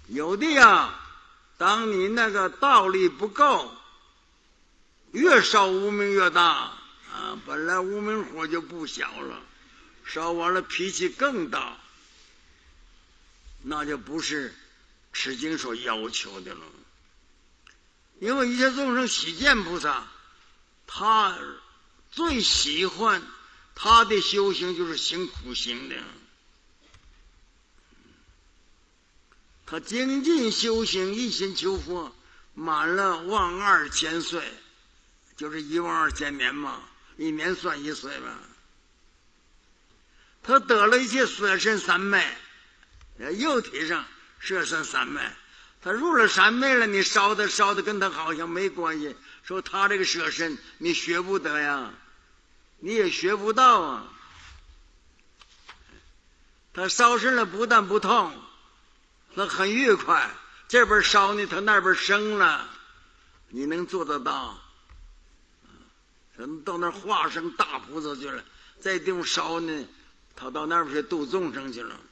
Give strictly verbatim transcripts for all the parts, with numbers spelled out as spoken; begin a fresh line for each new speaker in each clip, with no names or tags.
有的呀，当你那个道力不够，越烧无名越大啊！本来无名火就不小了，烧完了脾气更大，那就不是持经所要求的了。因为一切众生喜见菩萨，他最喜欢他的修行就是行苦行的，他精进修行，一心求佛，满了万二千岁，就是一万二千年嘛，一年算一岁吧。他得了一切色身三昧，肉体上色身三昧，他入了三昧了，你烧的烧的跟他好像没关系。说他这个色身你学不得呀，你也学不到啊。他烧身了不但不痛，他很愉快，这边烧呢他那边生了，你能做得到？到那儿化成大菩萨去了，在地方烧呢，他到那边去度众生去了。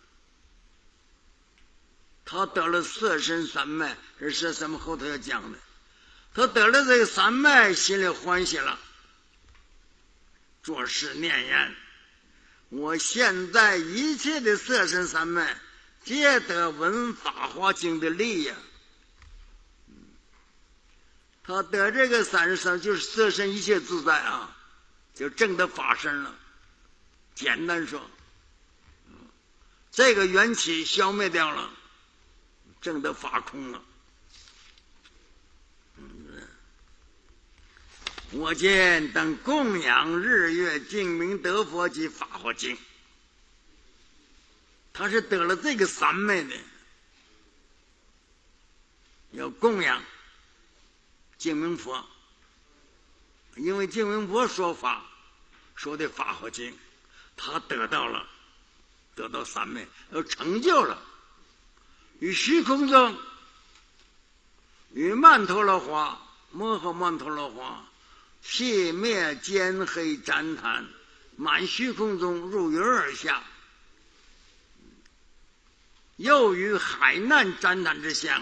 他得了色身三昧，这是咱们后头要讲的。他得了这个三昧，心里欢喜了，作是念言：我现在一切的色身三昧，皆得闻法华经的利呀。他得这个三十三，就是色身一切自在啊，就证得法身了。简单说，这个缘起消灭掉了，证得法空了。我见等供养日月净明德佛及法华经，他是得了这个三昧的，要供养净明佛，因为净明佛说法说的法华经，他得到了，得到三昧，要成就了。于虚空中，与曼陀罗花、摩诃曼陀罗花灭灭间黑旃檀，满虚空中入云而下，又与海难旃檀之相。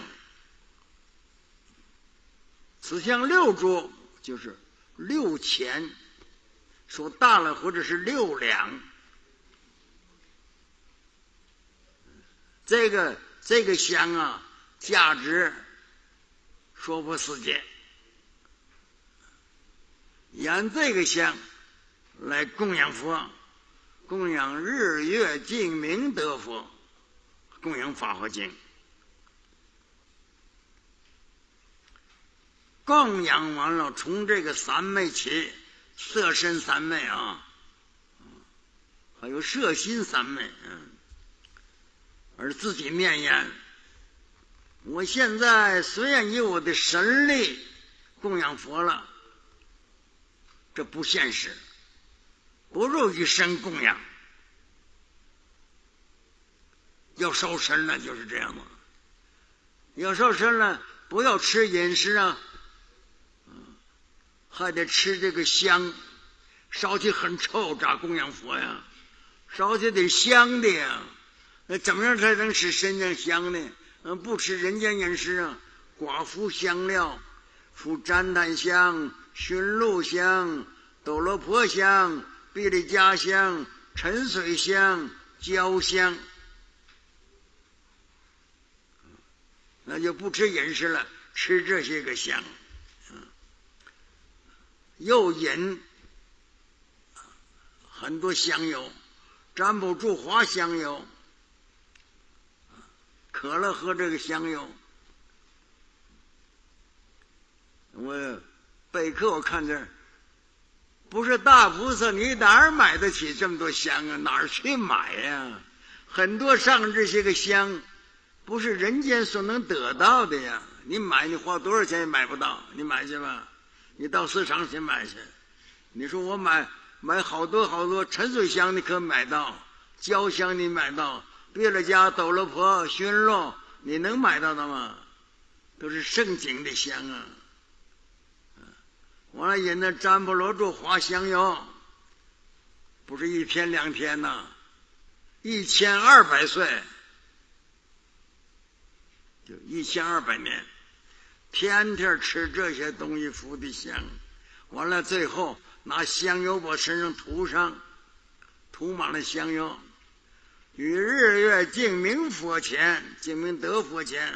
此相六株，就是六钱，说大了或者是六两。这个这个香啊，价值说不世界。沿这个香来供养佛，供养日月净明德佛，供养法华经。供养完了，从这个三昧起，色身三昧啊，还有色心三昧，嗯，而自己念言：我现在虽然以我的神力供养佛了，这不现实，不如一生供养。要烧身了就是这样嘛，要烧身了，不要吃饮食啊，还得吃这个香，烧起很臭，咋供养佛呀？烧起得香的呀，那怎么样才能使身上香呢？嗯，不吃人间饮食啊，寡妇香料，敷旃檀香、熏鹿香、斗罗婆香、毕利迦香、沉水香、焦香，那就不吃饮食了，吃这些个香。又饮很多香油，占卜住花香油，渴了喝这个香油。我备课我看这不是大菩萨，你哪儿买得起这么多香啊？哪儿去买呀？很多上这些个香不是人间所能得到的呀，你买你花多少钱也买不到，你买去吧，你到市场去买去。你说我买买好多好多沉水香，你可买到；焦香你买到；毕利迦、斗罗婆、熏肉，你能买到的吗？都是正经的香啊。完了引那占卜罗柱花香油，不是一天两天呐，一千二百岁。 就一千二百年，天天吃这些东西敷的香，完了最后拿香油把身上涂上，涂满了香油，与日月净明佛前，净明德佛前，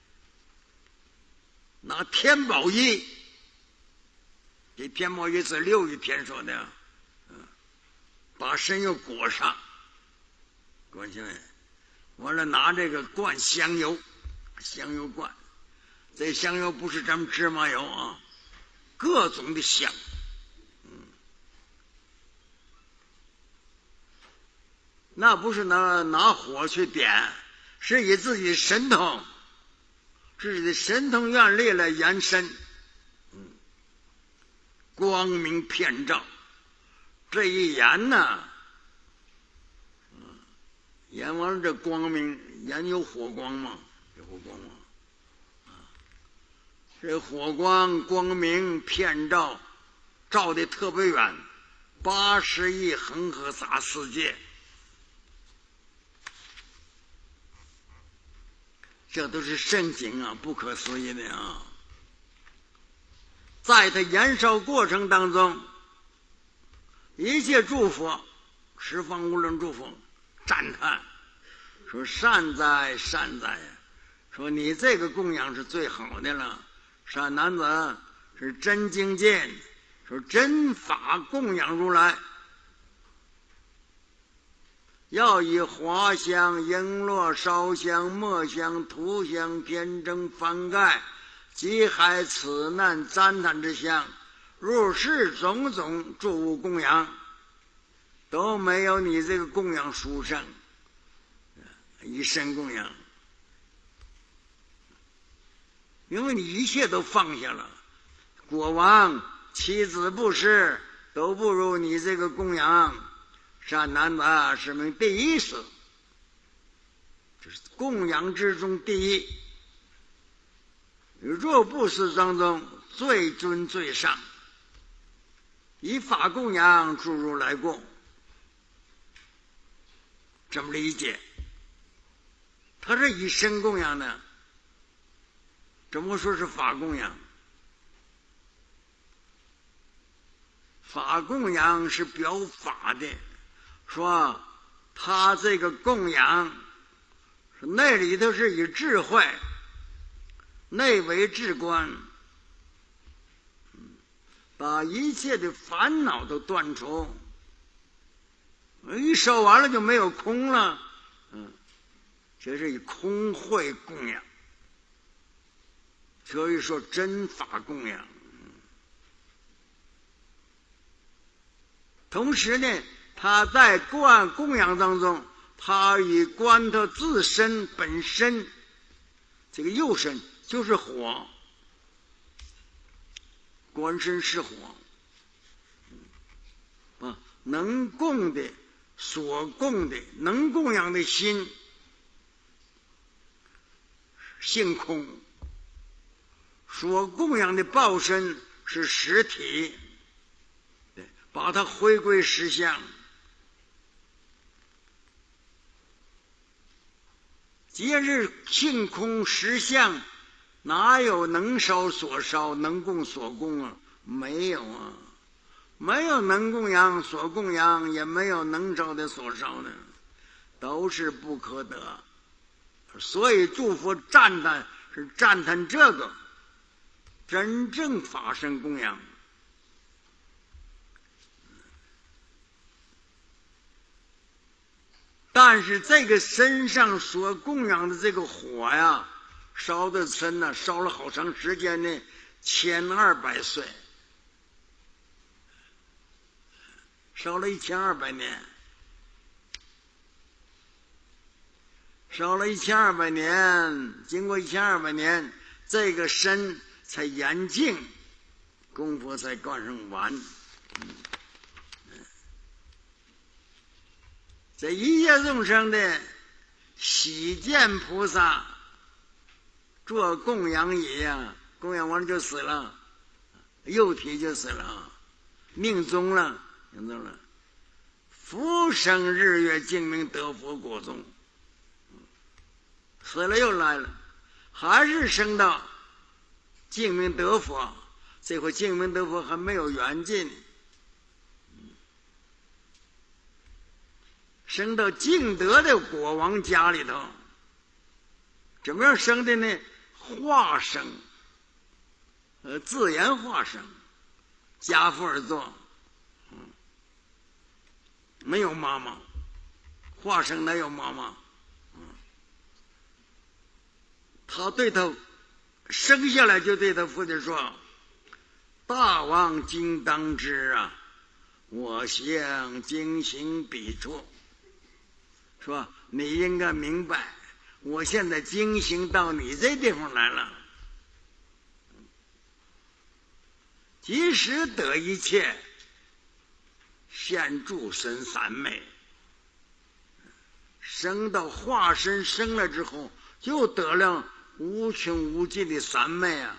拿天宝衣，这天宝衣是六一天说的，嗯，把身又裹上，关起来，完了拿这个灌香油，香油灌，这香油不是咱们芝麻油啊，各种的香，嗯，那不是拿拿火去点，是以自己神通，自己的神通愿力来延伸，嗯，光明遍照，这一演呢，嗯，演完了这光明，演有火光嘛，有火光嘛。这火光光明遍照，照得特别远，八十亿恒河沙世界，这都是圣经啊，不可思议的啊！在它燃烧过程当中，一切诸佛，十方无论诸佛赞叹，说善哉善哉呀！说你这个供养是最好的了。善男子是真精进，说真法供养如来，要以华香、璎珞、烧香、墨香、涂香、天正、翻盖及海此难赞叹之香，如是种种诸物供养，都没有你这个供养殊胜，一生供养。因为你一切都放下了，国王、妻子、布施都不如你这个供养。善男子是名第一死，这是供养之中第一。若布施当中最尊最上，以法供养诸如来供，怎么理解？他是以身供养的。怎么说是法供养？法供养是表法的，说他这个供养，那里头是以智慧，内为至观，把一切的烦恼都断除，一烧完了就没有空了，嗯，这是以空慧供养。所以说真法供养，同时呢，他在观供养当中，他以观他自身本身，这个右身就是火，观身是火，啊，能供的、所供的、能供养的心，性空。所供养的报身是实体，把它回归实相。既然是性空实相，哪有能烧所烧、能供所供啊？没有啊，没有能供养所供养，也没有能烧的所烧的，都是不可得。所以诸佛赞叹是赞叹这个。真正法身供养，但是这个身上所供养的这个火呀，烧的深呢，烧了好长时间呢，千二百岁，烧了一千二百年，烧了一千二百年，经过一千二百年，这个身才严净，功夫才干上完。嗯，这一切众生的喜见菩萨做供养仪呀，供养完了就死了，肉体就死了，命终了，命终了，福生日月净明得佛果中，死了又来了。 还是升到净明德佛。这回净明德佛还没有远近，升到净德的国王家里头。怎么样升的呢？化生，呃，自然化生，家父而坐，嗯，没有妈妈，化生哪有妈妈？嗯，他对他生下来就对他父亲说：“大王今当知啊，我想经行彼处。”说你应该明白，我现在经行到你这地方来了。即使得一切，现诸身三昧。升到化身生了之后，就得了无穷无尽的三昧啊！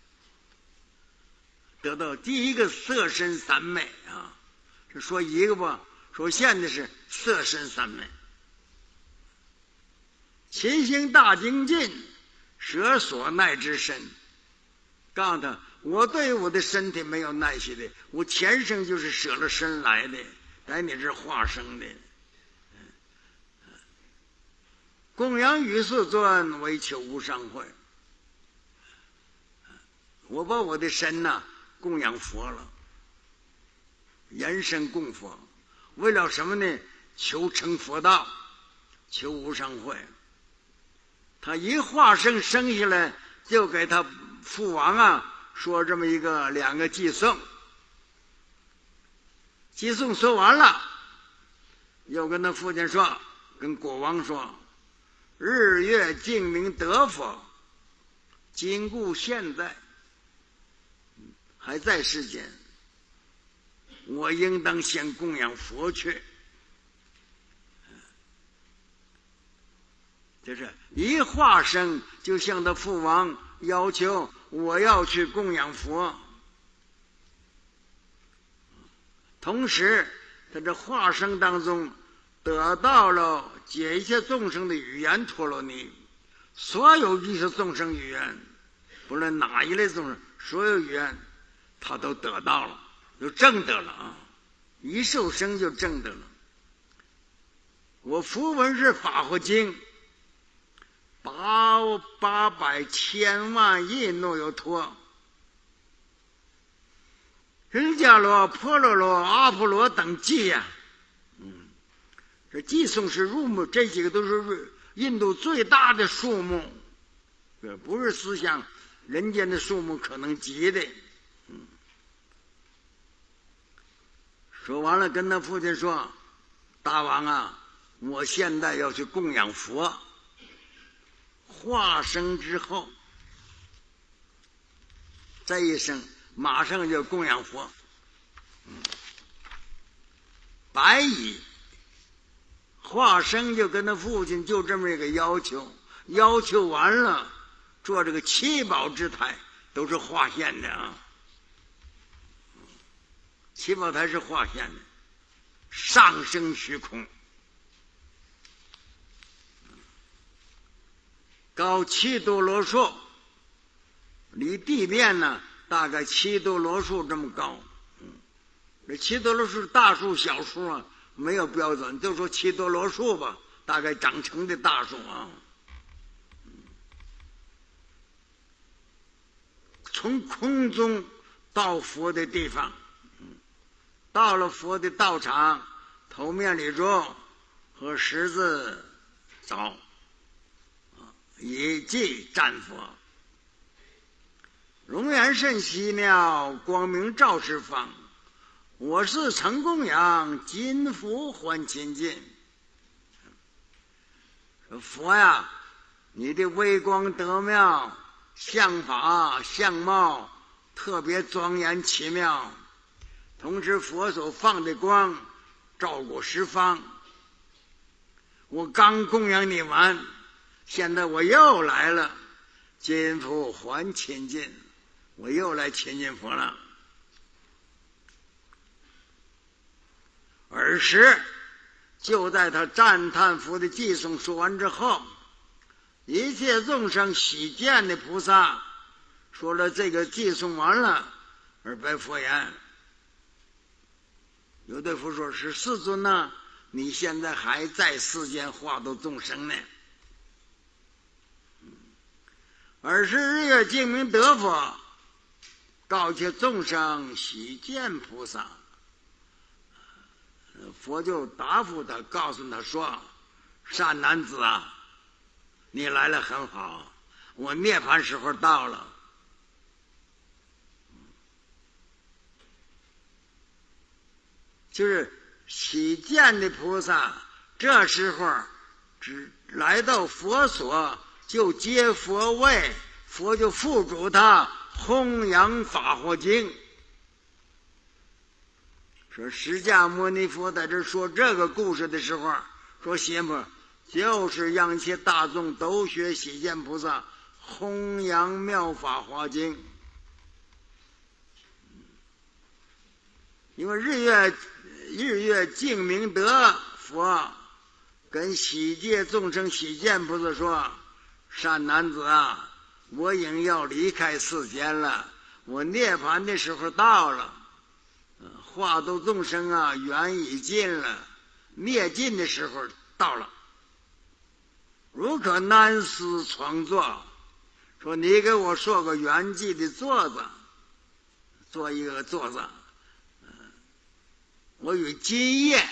得到第一个色身三昧啊，是说一个吧，说现在是色身三昧。勤行大精进，舍所耐之身。告诉他，我对我的身体没有耐心的，我天生就是舍了身来的，在你这化生的。供养于世尊，为求无上慧。我把我的身呐、啊、供养佛了，人身供佛，为了什么呢？求成佛道，求无上慧。他一化生生下来，就给他父王啊说这么一个两个寄送。寄送说完了，又跟他父亲说，跟国王说：“日月净明德佛，今故现在还在世间，我应当先供养佛去。”就是一化生就向他父王要求，我要去供养佛。同时在这化生当中得到了解一切众生的语言陀罗尼，所有一切众生语言，不论哪一类众生，所有语言他都得到了，就证得了啊！一受生就证得了。我符文是法华经，八八百千万亿诺有托，释迦罗、婆罗罗、阿婆罗等记呀、啊，嗯，这寄送是入目，这几个都是印度最大的数目，这不是思想人间的数目可能及的。嗯，说完了，跟他父亲说：“大王啊，我现在要去供养佛。”化生之后，这一生马上就供养佛。嗯，白蚁化生就跟他父亲就这么一个要求，要求完了，做这个七宝之台都是化现的啊。七宝台是化现的，上升虚空。高七多罗树，离地面呢大概七多罗树这么高。嗯，这七多罗树大树小树啊没有标准，就说七多罗树吧，大概长成的大树啊。从空中到佛的地方，到了佛的道场，头面里坐和十字找以即战佛。容颜甚奇妙，光明照十方。我是成供养，今佛还亲近。佛呀，你的微光德妙，相法相貌特别庄严奇妙，同时佛所放的光照过十方。我刚供养你完，现在我又来了，今佛还亲近，我又来亲近佛了。尔时就在他赞叹佛的偈颂说完之后， 一切众生喜见的菩萨，说了这个偈诵完了，而白佛言：有对佛说，是世尊呐，你现在还在世间化度众生呢。尔时日月净明德佛告诫众生喜见菩萨，佛就答复他，告诉他说：善男子啊，你来了很好，我涅槃时候到了。就是喜见的菩萨，这时候只来到佛所，就接佛位，佛就付嘱他弘扬法华经。说释迦牟尼佛在这说这个故事的时候，说邪魔就是让一切大众都学喜见菩萨弘扬妙法华经。因为日月日月净明德佛跟喜界众生喜见菩萨说：善男子啊，我应要离开世间了，我涅槃的时候到了，化度众生啊，缘已尽了，灭尽的时候到了，如可难思创作。说你给我说个圆寂的座子，做一个座子，我与今夜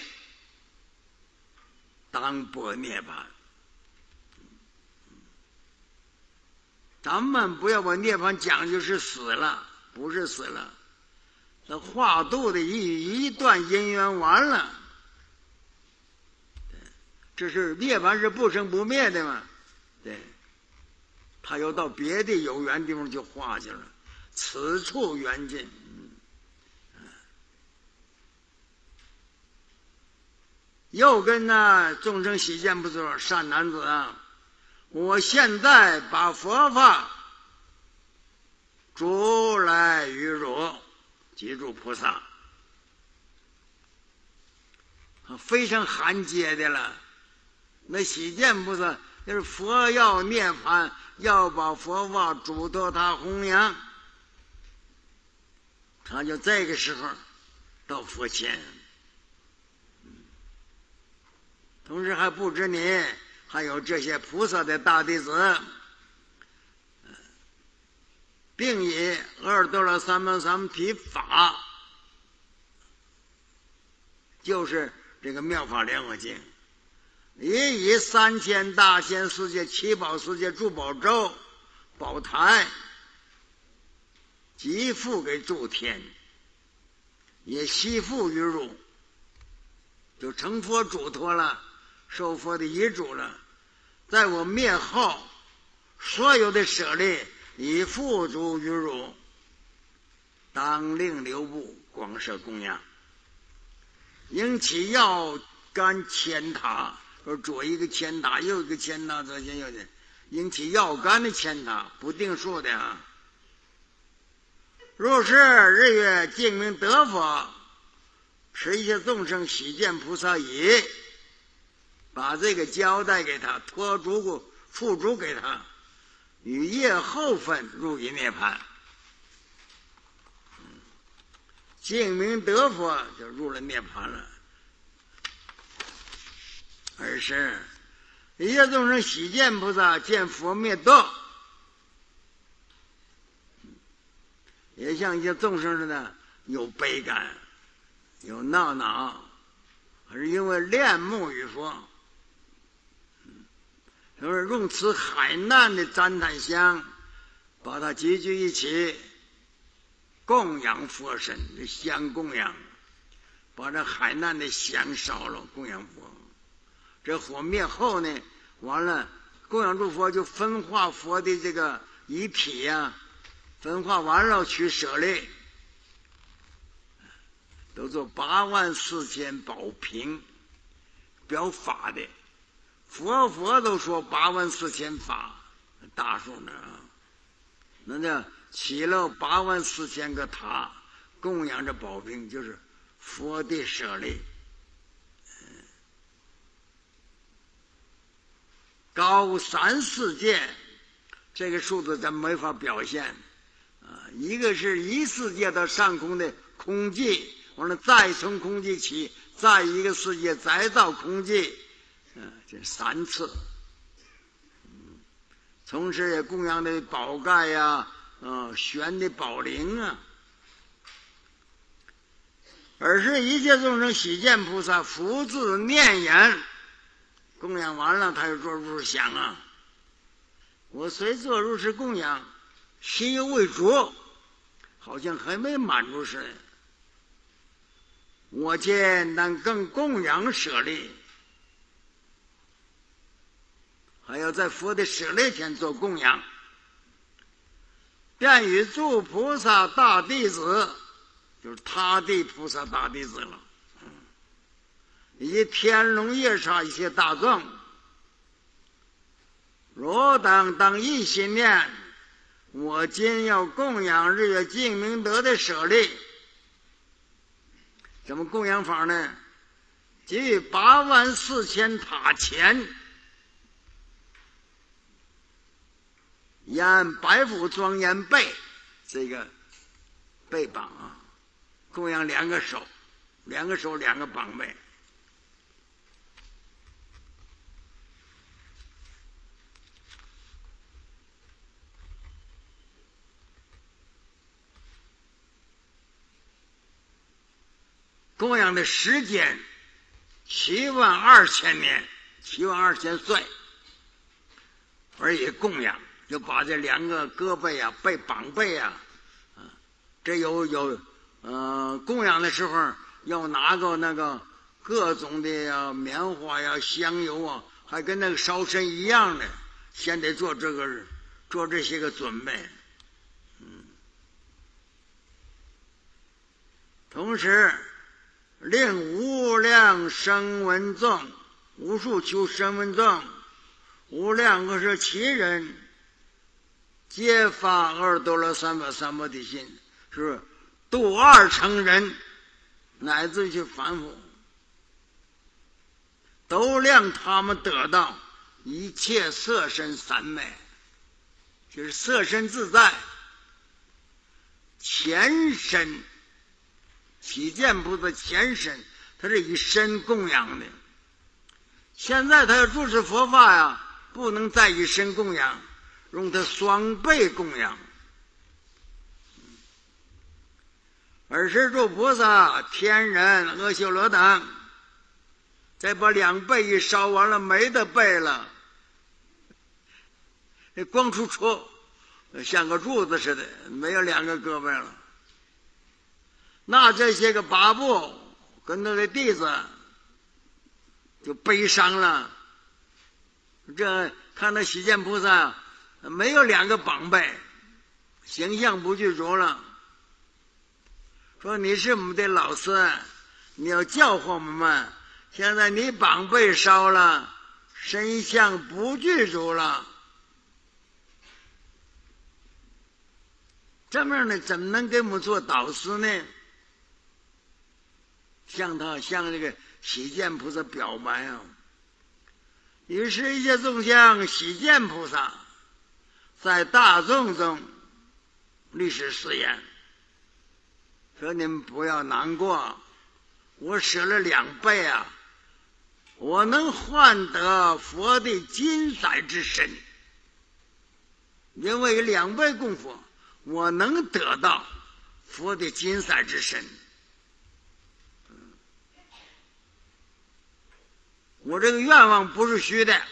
当波涅槃。咱们不要把涅槃讲究是死了，不是死了，这化度的一一段因缘完了，这是涅槃是不生不灭的嘛？对，他又到别的有缘地方就化去了，此处缘尽。又跟那众生喜见菩萨说：善男子啊，我现在把佛法逐来于汝，记住菩萨，非常罕接的了。那喜见菩萨就是佛要涅槃，要把佛法嘱托他弘扬，他就这个时候到佛前。同时还不知你还有这些菩萨的大弟子，并以阿多罗三藐三菩法，就是这个妙法莲华经，也以三千大千世界七宝世界诸宝咒宝台即付给诸天，也悉付于汝，就成佛嘱托了，受佛的遗嘱了，在我灭后，所有的舍利已付诸于汝，当令留步，广设供养。应起要干千塔，说左一个千塔，右一个千塔，左前右前，应起要干的千塔，不定数的啊。若是日月净明德佛，使一切众生喜见菩萨已，把这个交代给他，托嘱付嘱给他，与夜后分入于涅槃。净明德佛就入了涅槃了。二是一切众生喜见菩萨见佛灭度，也像一些众生似的有悲感，有闹恼，是因为恋慕于佛，就是用此海难的赞叹香，把它集聚一起，供养佛身，香供养，把这海难的香烧了，供养佛。这火灭后呢，完了供养诸佛，就分化佛的这个遗体呀、啊，分化完了取舍利，都做八万四千宝瓶，表法的。佛佛都说八万四千法，大数呢啊，那叫起了八万四千个塔，供养着宝瓶，就是佛的舍利。 高三四界，这个数字咱没法表现啊。一个是一世界到上空的空寂，完了再从空寂起，再一个世界再到空寂，嗯、啊，这三次。嗯，同时也供养的宝盖呀，啊，悬的宝铃啊。而是一切众生喜见菩萨福自念言，供养完了，他又做如是想啊。我虽做如是供养，心又未着，好像还没满足似的。我见但更供养舍利，还要在佛的舍利前做供养，便与诸菩萨大弟子，就是他地菩萨大弟子了，以及天龙夜叉一些大众，若等当一心念，我今要供养日月净明德的舍利。怎么供养法呢？即于八万四千塔前，沿百福庄严背，这个背榜啊，供养两个手，两个手两个膀背。供养的时间七万二千年，七万二千岁，而也供养，就把这两个胳膊呀、背膀背呀，啊，这有有呃供养的时候要拿个那个各种的呀棉花呀、香油啊，还跟那个烧身一样的，先得做这个做这些个准备，嗯，同时。令无量声闻众，无数求声闻众，无量个是其人，皆发二多罗三藐三菩提心，是度二乘人，乃至于凡夫，都让他们得到一切色身三昧，就是色身自在，前身。喜见菩萨前身，他是以身供养的。现在他要住持佛法呀，不能再以身供养，用他双倍供养。而是诸菩萨、天人、阿修罗等，再把两倍一烧完了，没得背了，光出戳，像个柱子似的，没有两个胳膊了。那这些个八部跟那个弟子就悲伤了。这看到喜见菩萨没有两个膀背，形象不具足了。说你是我们的老师，你要教化我们们。现在你膀背烧了，身相不具足了。这么样的怎么能给我们做导师呢？向他向这个喜见菩萨表白啊！于是，一切众相喜见菩萨在大众中立誓誓言，说你们不要难过，我舍了两倍啊，我能换得佛的金色之身，因为两倍供佛，我能得到佛的金色之身。我这个愿望不是虚的，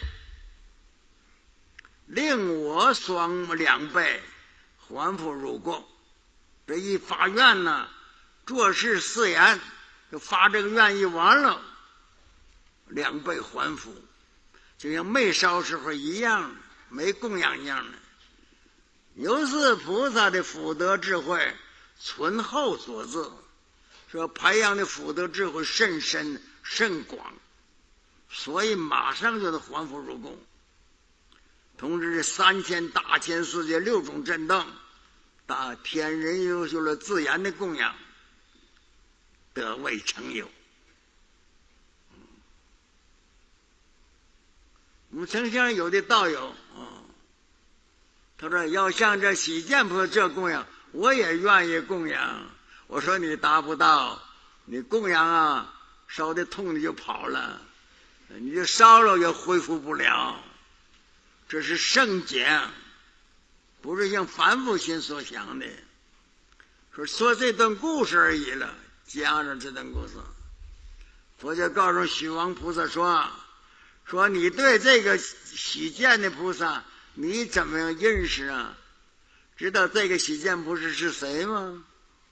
令我双两倍还复如故。这一发愿呢，做事誓言，就发这个愿一完了，两倍还复，就像没烧时候一样，没供养一样的。由是菩萨的福德智慧存后所致，说培养的福德智慧甚深甚广。所以马上就能还复如故。同时，三千大千世界六种震动，大天人优秀了自然的供养，得未成有。 我们城乡有的道友啊，他说要像这喜见菩萨这供养，我也愿意供养。我说你达不到，你供养啊，烧的痛你就跑了，你就烧了也恢复不了。这是圣讲，不是像凡夫心所想的。说说这段故事而已了，讲着这段故事。佛就告诉虚王菩萨说：“说你对这个喜见的菩萨，你怎么样认识啊？知道这个喜见菩萨是谁吗？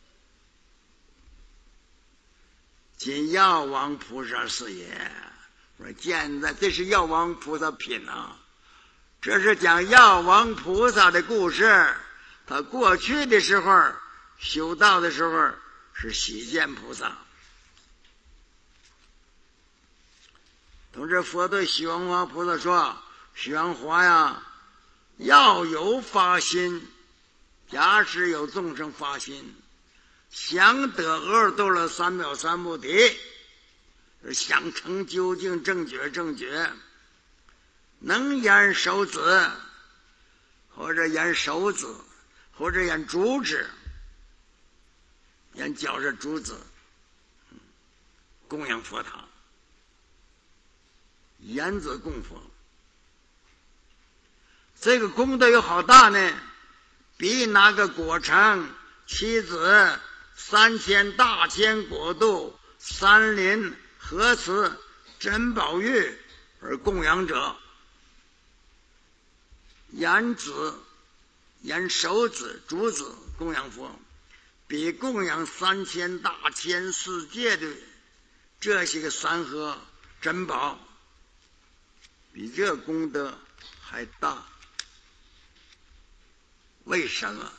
今药王菩萨是也。我说现在这是药王菩萨品啊，这是讲药王菩萨的故事。他过去的时候修道的时候是喜见菩萨。”同时佛对虚王华菩萨说：“虚王华呀，要有发心，假使有众生发心，想得阿耨多罗三藐三菩提，想成究竟正觉正觉，能言手指，或者言手指，或者言竹指，言脚是竹子，供养佛塔。言子供佛，这个功德有好大呢，比那个果城妻子三千大千国度山林河池珍宝玉而供养者，言子言手指竹子供养佛，比供养三千大千世界的这些个山河珍宝，比这功德还大。为什么？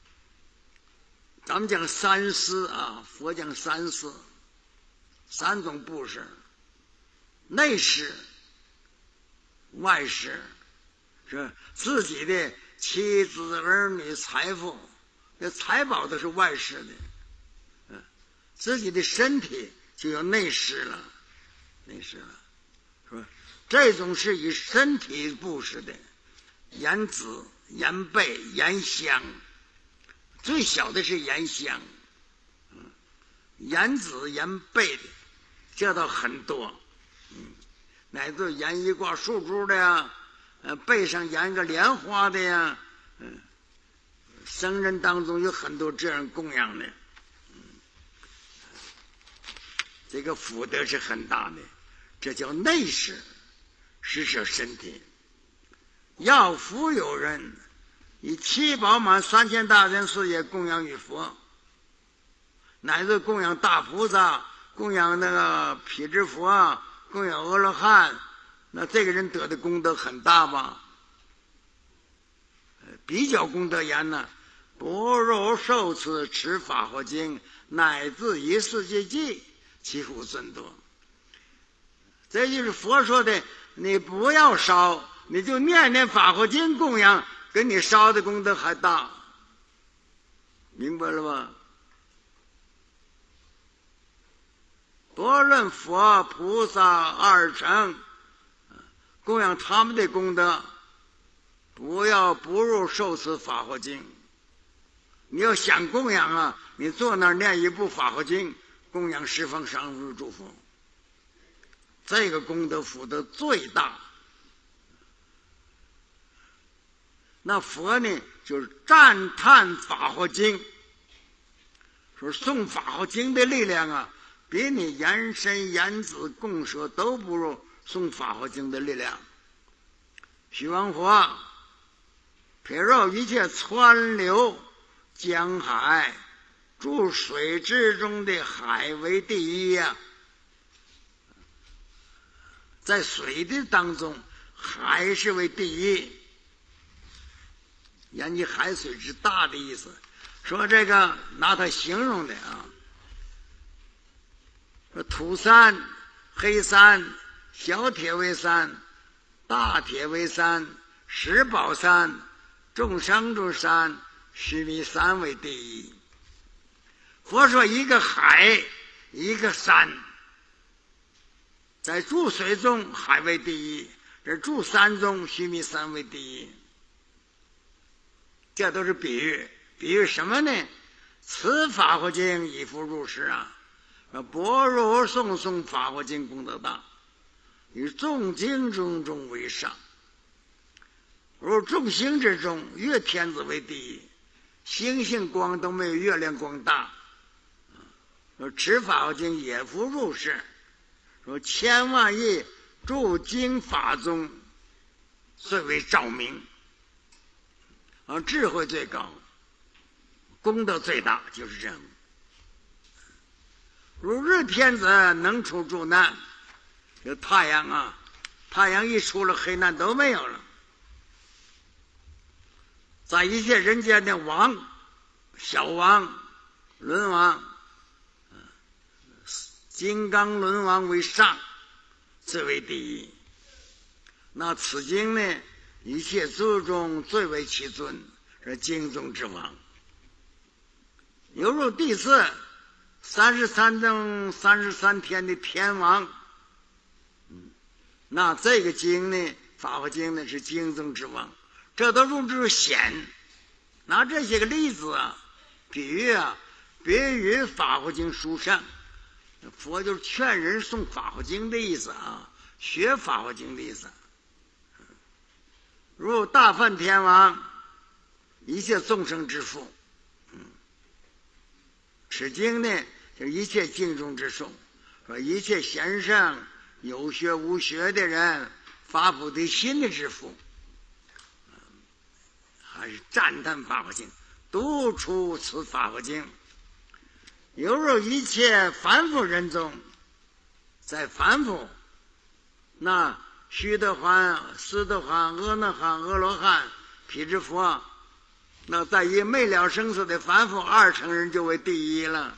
咱们讲三施啊，佛讲三施，三种布施：内施、外施，是自己的妻子儿女财富，这财宝都是外施的，嗯，自己的身体就有内施了，内施了，是吧？这种是以身体布施的，言子、言背、言香，最小的是言香，嗯，言子、言背的，这倒很多，嗯，乃至言一挂树珠的呀，呃，背上言个莲花的呀，嗯，僧人当中有很多这样供养的，嗯，这个福德是很大的，这叫内施。施舍身体。要福有人以七宝满三千大千世界供养于佛，乃至供养大菩萨，供养那个毗支佛，供养阿罗汉，那这个人得的功德很大吧？比较功德言呢，般若受持持法华经，乃至一世界记，其福甚多。这就是佛说的，你不要烧，你就念念法华经供养，跟你烧的功德还大，明白了吧？不论佛菩萨二乘，供养他们的功德，不要不入受持法华经。你要想供养啊，你坐那儿念一部法华经，供养十方三世诸佛，这个功德福德最大。那佛呢，就是赞叹法华经，说诵法华经的力量啊，比你言身言子供舍都不如诵法华经的力量。虚王佛譬若一切川流江海，注水之中的海为第一呀、啊，在水的当中，海是为第一。言及海水之大的意思，说这个拿它形容的啊，说土山、黑山、小铁为山，大铁为山，石宝山、众生之山、须弥山为第一。佛说一个海，一个山，在注水中海为第一， 这著三宗，须弥三为第一。这都是比喻，比喻什么呢？此法华经以复入世啊，般若诵诵法华经功德大，以众经中中为上。如众星之中，月天子为第一，星星光都没有月亮光大。说持法华经也复入世，说千万亿诸经法宗最为照明，啊，智慧最高，功德最大，就是这样。如日天子能除诸难，这太阳啊，太阳一出了，黑难都没有了。在一切人间的王、小王、轮王，金刚轮王为上，最为第一。那此经呢，一切诸中最为其尊，是经中之王。犹如第四三十三正三十三天的天王，那这个经呢，法华经呢是经中之王，这都用之显。拿这些个例子啊，比喻啊，别于法华经书上。佛就是劝人诵法华经的意思啊，学法华经的意思。如大梵天王，一切众生之父。嗯，此经呢，就是一切经中之颂，说一切贤圣有学无学的人发菩提心的之父，还是赞叹法华经，读出此法华经。犹如一切凡夫人中，在凡夫，那须得洹、斯得洹、阿那含、阿罗汉、辟支佛，那在于未了生死的凡夫二乘人就为第一了。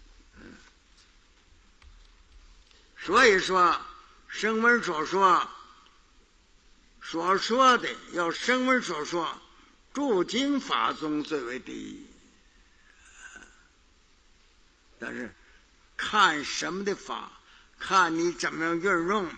所以说，声闻所说所说的要声闻所说，诸经法中最为第一。但是看什么的法，看你怎么样运用。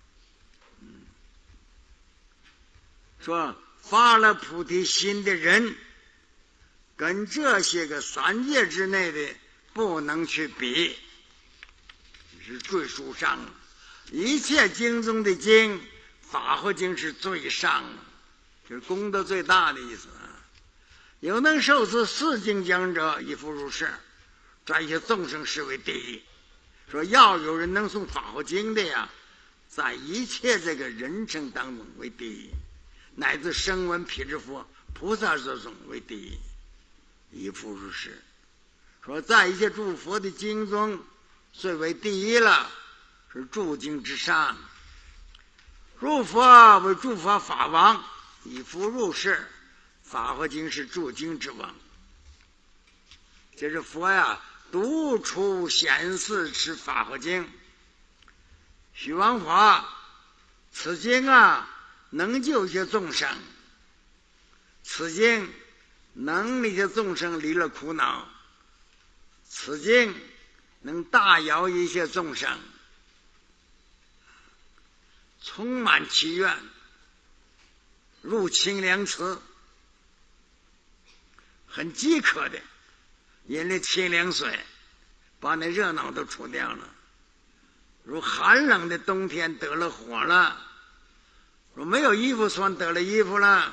说发了菩提心的人，跟这些个三界之内的不能去比，是最殊上了。一切经中的经，法华经是最上了，就是功德最大的意思啊。有能受持四经讲者，以复入世，在一些众生视为第一。说要有人能诵法华经的呀，在一切这个人生当中为第一，乃至声闻辟支佛菩萨所诵为第一，以复入世。说在一切诸佛的经中最为第一了，是诸经之上。诸佛为诸佛法王，以复入世，法华经是诸经之王。这是佛呀独出显示持法华经。虚王法，此经啊能救一些众生，此经能令一些众生离了苦恼，此经能大摇一些众生，充满其愿，入清凉池，很饥渴的饮了清凉水，把那热闹都除掉了。如寒冷的冬天得了火了，如没有衣服穿得了衣服了，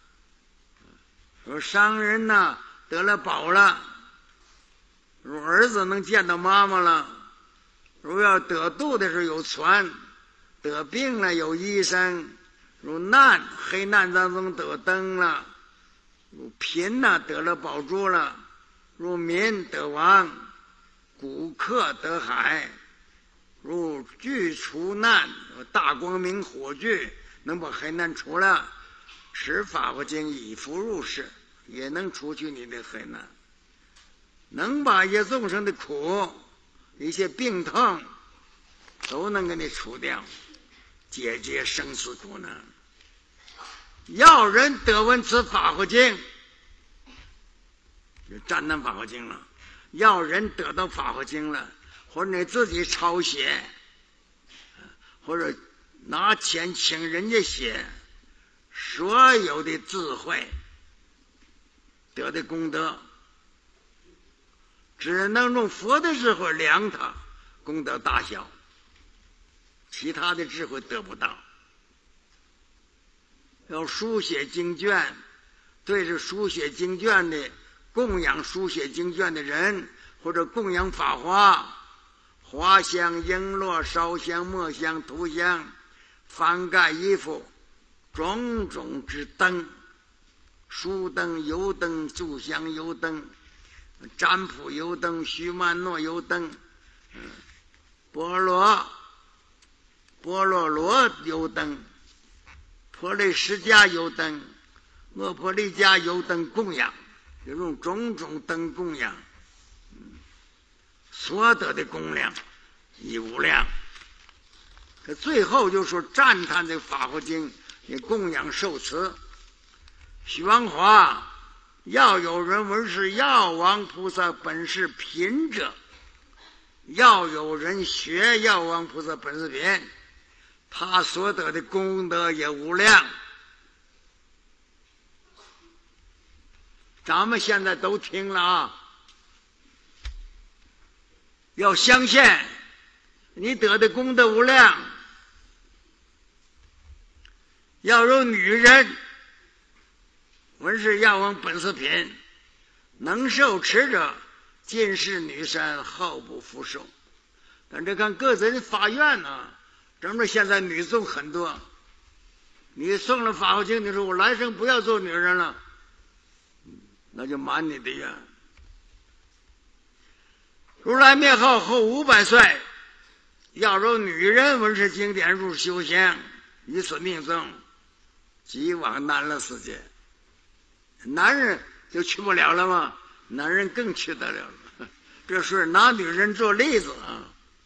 如商人呐、啊、得了饱了，如儿子能见到妈妈了，如要得度的时候有船，得病了有医生，如难黑难当中得灯了，如贫呐、啊、得了宝珠了，如民得王，古客得海，如具除难，大光明火炬能把黑难除了。持法华经以复入世，也能除去你的黑难，能把一些众生的苦，一些病痛都能给你除掉，解决生死苦难。要人得闻此法华经，就赞叹法华经了。要人得到法华经了，或者你自己抄写，或者拿钱请人家写，所有的智慧得的功德，只能用佛的智慧量它功德大小，其他的智慧得不到。要书写经卷，对着书写经卷的供养书写经卷的人，或者供养法花，花香、璎珞、烧香、墨香、涂香、翻盖衣服，种种之灯，书灯、油灯、炷香油灯、占卜油灯、须曼诺油灯、波罗波罗罗油灯、婆雷释迦油灯、阿婆利迦油灯供养，就用种种灯供养，所得的功量亦无量。可最后就说赞叹这法华经也供养受持。虚王华，要有人闻是药王菩萨本是品者，要有人学药王菩萨本是品，他所得的功德也无量。咱们现在都听了啊，要相信你得的功德无量。要有女人闻是药王本是品，能受持者，尽是女身，后不复受。但这看各自的法愿呢、啊，正是现在女众很多，你送了法华经，你说我来生不要做女人了，那就满你的愿。如来灭后后五百岁，要有女人闻是经典入修行，以此命中，即往南乐世界。男人就去不了了吗？男人更去得了了。这是拿女人做例子啊。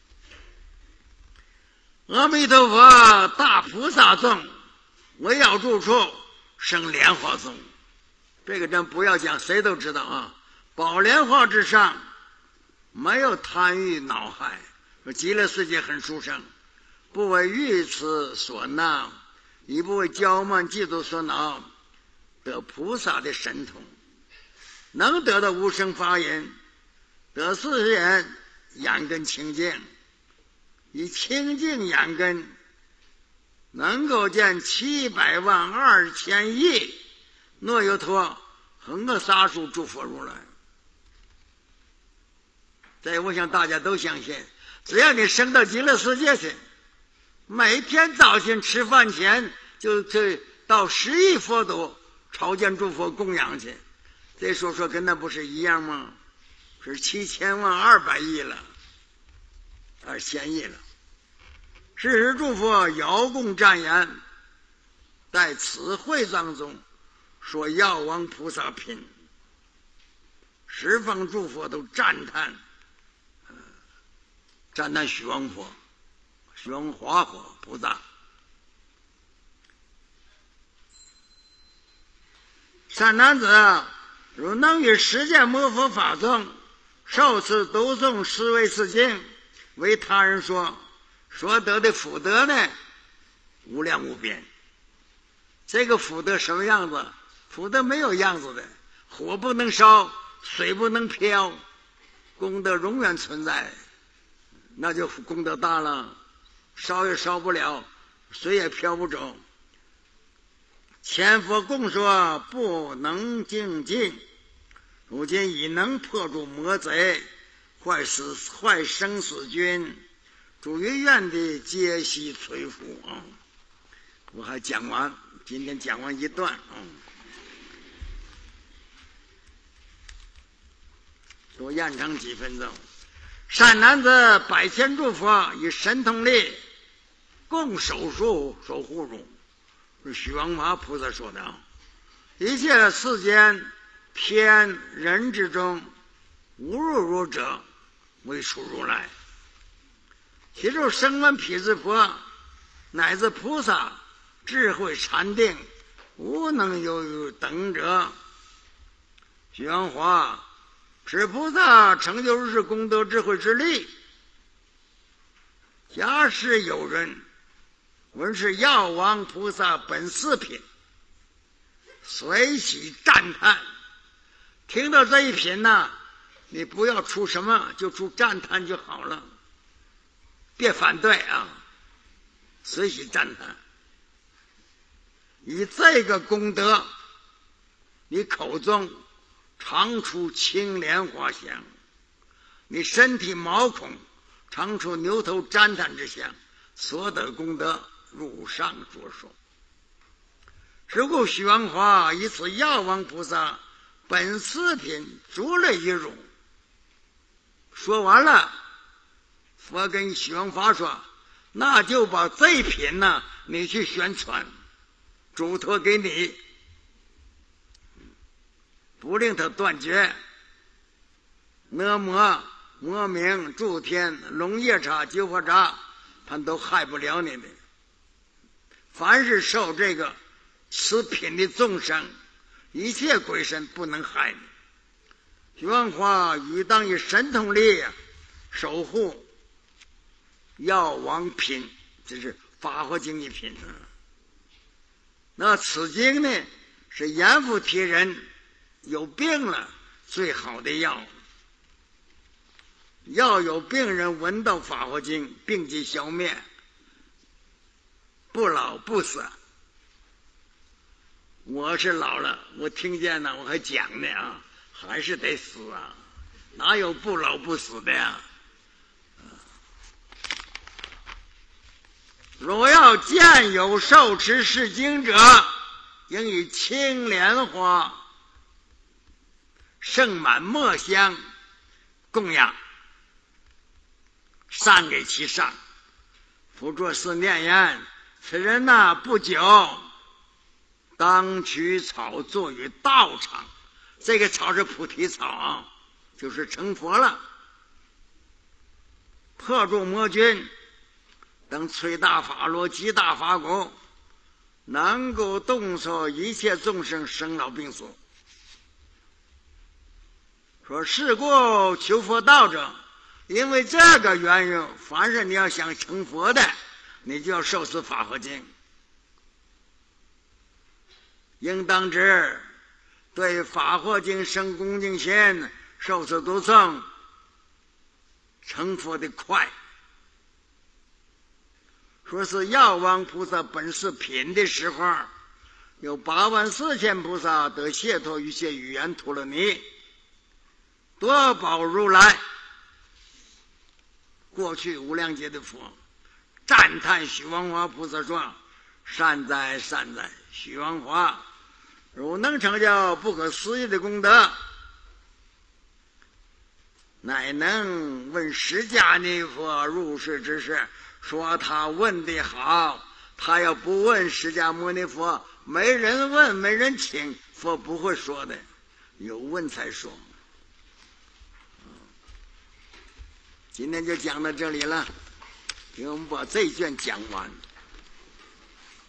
阿弥陀佛，大菩萨众，唯要住处生莲花宗。这个真不要讲，谁都知道啊。宝莲花之上，没有贪欲恼害，极乐世界很殊胜，不为欲痴所恼，亦不为骄慢嫉妒所恼，得菩萨的神通，能得到无生法忍，得世人眼根清净，以清净眼根，能够见七百万二千亿诺尤陀恒河沙数诸佛如来。这我想大家都相信，只要你升到极乐世界去，每天早晨吃饭前就去到十亿佛土朝见诸佛供养去，这说说跟那不是一样吗？是七千万二百亿了，二千亿了。是时诸佛遥供赞言，在此会当中说药王菩萨品，十方诸佛都赞叹，呃、赞叹虚王佛、虚王华佛菩萨。善男子，如能于实践摩佛法中受持读诵十位次经，为他人说，所得的福德呢，无量无边。这个福德什么样子？福德没有样子的，火不能烧，水不能漂，功德永远存在，那就功德大了，烧也烧不了，水也漂不走。前佛共说不能精进，如今已能破除魔贼，坏死坏生死军，主于愿的皆悉摧伏啊！我还讲完，今天讲完一段啊，多延长几分钟。善男子，百千诸佛以神通力共守护守护住。是虚王华菩萨说的啊，一切世间偏人之中，无入如者，为出如来。其中声闻辟支佛乃至菩萨智慧禅定，无能有有等者。虚王华使菩萨成就如是功德智慧之力。假使有人闻是药王菩萨本四品，随喜赞叹。听到这一品呢，你不要出什么，就出赞叹就好了，别反对啊，随喜赞叹。以这个功德，你口中常出青莲花香，你身体毛孔常出牛头旃檀之香，所得功德如上所说。是故许王华以此药王菩萨本四品逐了一入。说完了，佛跟许王华说，那就把这一品呢，你去宣传，嘱托给你，不令他断绝。那么魔名诸天龙夜叉九佛刹，他都害不了你的。凡是受这个此品的众生，一切鬼神不能害你。许王华欲当以神通力守护药王品，这是法华经一品。那此经呢，是阎浮提人有病了最好的药。要有病人闻到法华经，病即消灭，不老不死。我是老了，我听见呢，我还讲呢啊，还是得死啊，哪有不老不死的呀？若要见有受持是经者，应以青莲花盛满墨香供养，散给其上。佛作是念言：此人呐，不久当取草作于道场。这个草是菩提草，就是成佛了。破住魔君等摧大法罗击大法鼓，能够动作一切众生生老病死。说是故求佛道者，因为这个原因，凡是你要想成佛的，你就要受持法华经。应当知对法华经生恭敬心，受持读诵，成佛的快。说是药王菩萨本是品的时候，有八万四千菩萨得解脱一切语言陀罗尼，多宝如来，过去无量劫的佛，赞叹许王华菩萨说：善哉善哉，许王华汝能成就不可思议的功德，乃能问释迦尼佛入世之事。说他问的好，他要不问释迦牟尼佛，没人问没人请，佛不会说的，有问才说。今天就讲到这里了，给我们把这一卷讲完。